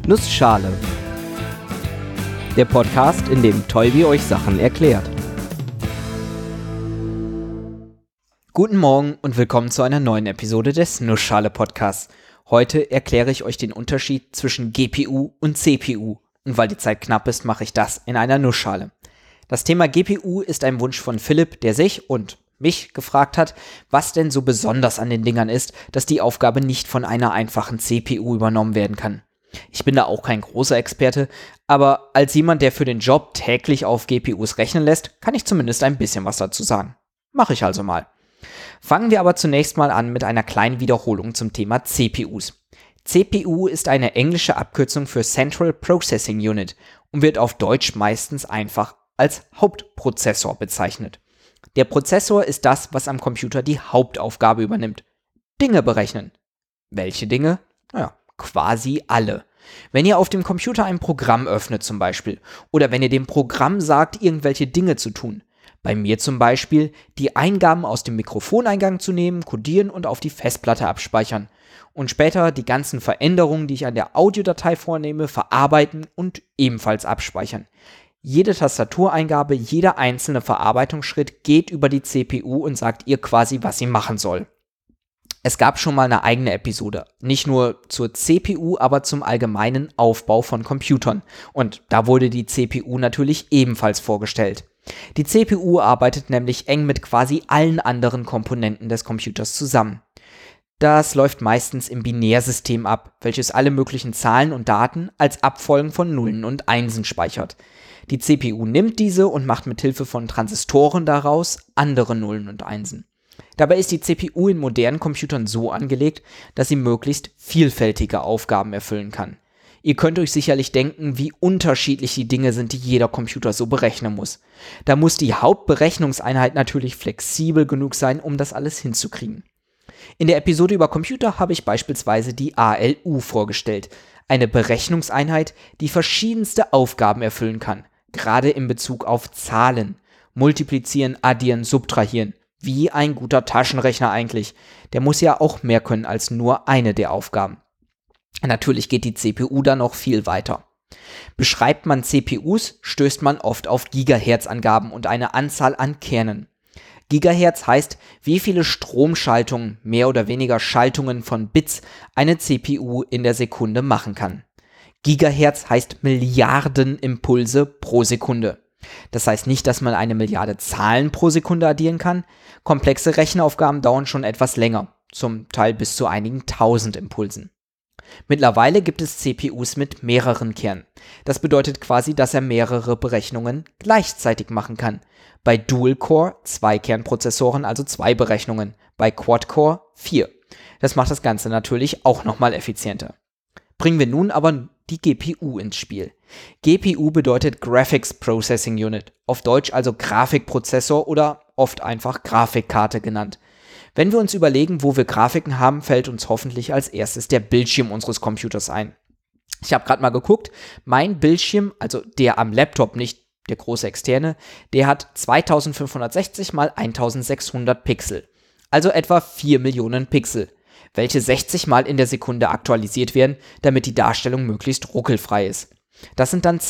Nussschale. Der Podcast, in dem Tolbi euch Sachen erklärt. Guten Morgen und willkommen zu einer neuen Episode des Nussschale Podcasts. Heute erkläre ich euch den Unterschied zwischen GPU und CPU. Und weil die Zeit knapp ist, mache ich das in einer Nussschale. Das Thema GPU ist ein Wunsch von Philipp, der sich und mich gefragt hat, was denn so besonders an den Dingern ist, dass die Aufgabe nicht von einer einfachen CPU übernommen werden kann. Ich bin da auch kein großer Experte, aber als jemand, der für den Job täglich auf GPUs rechnen lässt, kann ich zumindest ein bisschen was dazu sagen. Mache ich also mal. Fangen wir aber zunächst mal an mit einer kleinen Wiederholung zum Thema CPUs. CPU ist eine englische Abkürzung für Central Processing Unit und wird auf Deutsch meistens einfach als Hauptprozessor bezeichnet. Der Prozessor ist das, was am Computer die Hauptaufgabe übernimmt. Dinge berechnen. Welche Dinge? Naja, quasi alle. Wenn ihr auf dem Computer ein Programm öffnet zum Beispiel oder wenn ihr dem Programm sagt, irgendwelche Dinge zu tun. Bei mir zum Beispiel die Eingaben aus dem Mikrofoneingang zu nehmen, codieren und auf die Festplatte abspeichern. Und später die ganzen Veränderungen, die ich an der Audiodatei vornehme, verarbeiten und ebenfalls abspeichern. Jede Tastatureingabe, jeder einzelne Verarbeitungsschritt geht über die CPU und sagt ihr quasi, was sie machen soll. Es gab schon mal eine eigene Episode, nicht nur zur CPU, aber zum allgemeinen Aufbau von Computern. Und da wurde die CPU natürlich ebenfalls vorgestellt. Die CPU arbeitet nämlich eng mit quasi allen anderen Komponenten des Computers zusammen. Das läuft meistens im Binärsystem ab, welches alle möglichen Zahlen und Daten als Abfolgen von Nullen und Einsen speichert. Die CPU nimmt diese und macht mit Hilfe von Transistoren daraus andere Nullen und Einsen. Dabei ist die CPU in modernen Computern so angelegt, dass sie möglichst vielfältige Aufgaben erfüllen kann. Ihr könnt euch sicherlich denken, wie unterschiedlich die Dinge sind, die jeder Computer so berechnen muss. Da muss die Hauptberechnungseinheit natürlich flexibel genug sein, um das alles hinzukriegen. In der Episode über Computer habe ich beispielsweise die ALU vorgestellt, eine Berechnungseinheit, die verschiedenste Aufgaben erfüllen kann, gerade in Bezug auf Zahlen, multiplizieren, addieren, subtrahieren. Wie ein guter Taschenrechner eigentlich. Der muss ja auch mehr können als nur eine der Aufgaben. Natürlich geht die CPU dann noch viel weiter. Beschreibt man CPUs, stößt man oft auf Gigahertz-Angaben und eine Anzahl an Kernen. Gigahertz heißt, wie viele Stromschaltungen, mehr oder weniger Schaltungen von Bits, eine CPU in der Sekunde machen kann. Gigahertz heißt Milliarden Impulse pro Sekunde. Das heißt nicht, dass man eine Milliarde Zahlen pro Sekunde addieren kann. Komplexe Rechenaufgaben dauern schon etwas länger, zum Teil bis zu einigen tausend Impulsen. Mittlerweile gibt es CPUs mit mehreren Kernen. Das bedeutet quasi, dass er mehrere Berechnungen gleichzeitig machen kann. Bei Dual-Core 2-Kernprozessoren also 2 Berechnungen, bei Quad-Core 4. Das macht das Ganze natürlich auch nochmal effizienter. Bringen wir nun aber die GPU ins Spiel. GPU bedeutet Graphics Processing Unit, auf Deutsch also Grafikprozessor oder oft einfach Grafikkarte genannt. Wenn wir uns überlegen, wo wir Grafiken haben, fällt uns hoffentlich als erstes der Bildschirm unseres Computers ein. Ich habe gerade mal geguckt, mein Bildschirm, also der am Laptop, nicht der große externe, der hat 2560 x 1600 Pixel, also etwa 4 Millionen Pixel, welche 60 Mal in der Sekunde aktualisiert werden, damit die Darstellung möglichst ruckelfrei ist. Das sind dann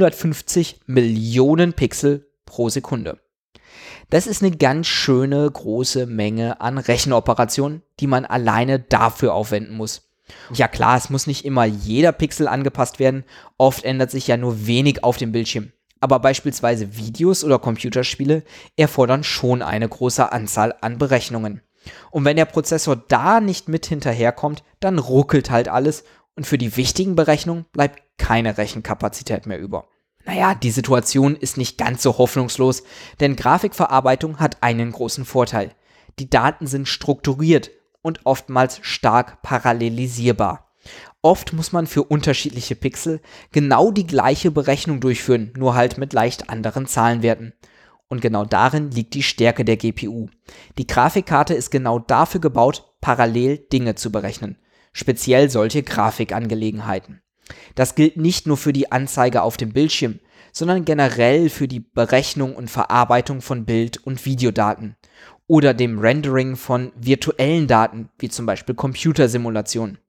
250 Millionen Pixel pro Sekunde. Das ist eine ganz schöne große Menge an Rechenoperationen, die man alleine dafür aufwenden muss. Ja klar, es muss nicht immer jeder Pixel angepasst werden, oft ändert sich ja nur wenig auf dem Bildschirm. Aber beispielsweise Videos oder Computerspiele erfordern schon eine große Anzahl an Berechnungen. Und wenn der Prozessor da nicht mit hinterherkommt, dann ruckelt halt alles und für die wichtigen Berechnungen bleibt keine Rechenkapazität mehr über. Naja, die Situation ist nicht ganz so hoffnungslos, denn Grafikverarbeitung hat einen großen Vorteil. Die Daten sind strukturiert und oftmals stark parallelisierbar. Oft muss man für unterschiedliche Pixel genau die gleiche Berechnung durchführen, nur halt mit leicht anderen Zahlenwerten. Und genau darin liegt die Stärke der GPU. Die Grafikkarte ist genau dafür gebaut, parallel Dinge zu berechnen. Speziell solche Grafikangelegenheiten. Das gilt nicht nur für die Anzeige auf dem Bildschirm, sondern generell für die Berechnung und Verarbeitung von Bild- und Videodaten oder dem Rendering von virtuellen Daten, wie zum Beispiel Computersimulationen.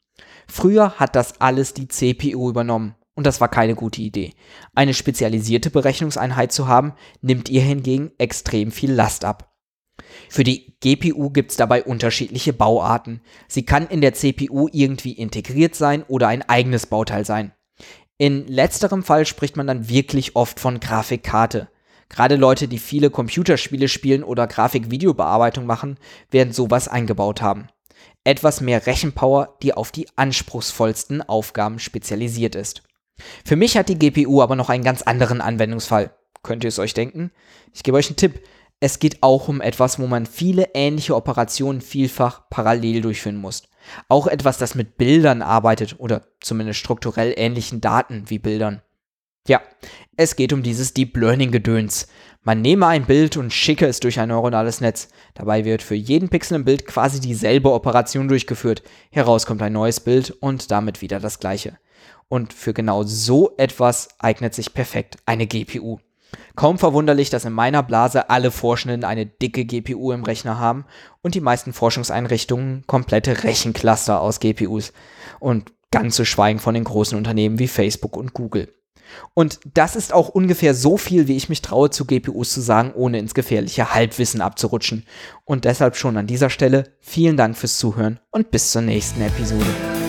Früher hat das alles die CPU übernommen und das war keine gute Idee. Eine spezialisierte Berechnungseinheit zu haben, nimmt ihr hingegen extrem viel Last ab. Für die GPU gibt es dabei unterschiedliche Bauarten. Sie kann in der CPU irgendwie integriert sein oder ein eigenes Bauteil sein. In letzterem Fall spricht man dann wirklich oft von Grafikkarte. Gerade Leute, die viele Computerspiele spielen oder Grafik-Videobearbeitung machen, werden sowas eingebaut haben. Etwas mehr Rechenpower, die auf die anspruchsvollsten Aufgaben spezialisiert ist. Für mich hat die GPU aber noch einen ganz anderen Anwendungsfall. Könnt ihr es euch denken? Ich gebe euch einen Tipp. Es geht auch um etwas, wo man viele ähnliche Operationen vielfach parallel durchführen muss. Auch etwas, das mit Bildern arbeitet oder zumindest strukturell ähnlichen Daten wie Bildern. Ja, es geht um dieses Deep Learning-Gedöns. Man nehme ein Bild und schicke es durch ein neuronales Netz. Dabei wird für jeden Pixel im Bild quasi dieselbe Operation durchgeführt. Heraus kommt ein neues Bild und damit wieder das gleiche. Und für genau so etwas eignet sich perfekt eine GPU. Kaum verwunderlich, dass in meiner Blase alle Forschenden eine dicke GPU im Rechner haben und die meisten Forschungseinrichtungen komplette Rechencluster aus GPUs. Und ganz zu schweigen von den großen Unternehmen wie Facebook und Google. Und das ist auch ungefähr so viel, wie ich mich traue, zu GPUs zu sagen, ohne ins gefährliche Halbwissen abzurutschen. Und deshalb schon an dieser Stelle vielen Dank fürs Zuhören und bis zur nächsten Episode.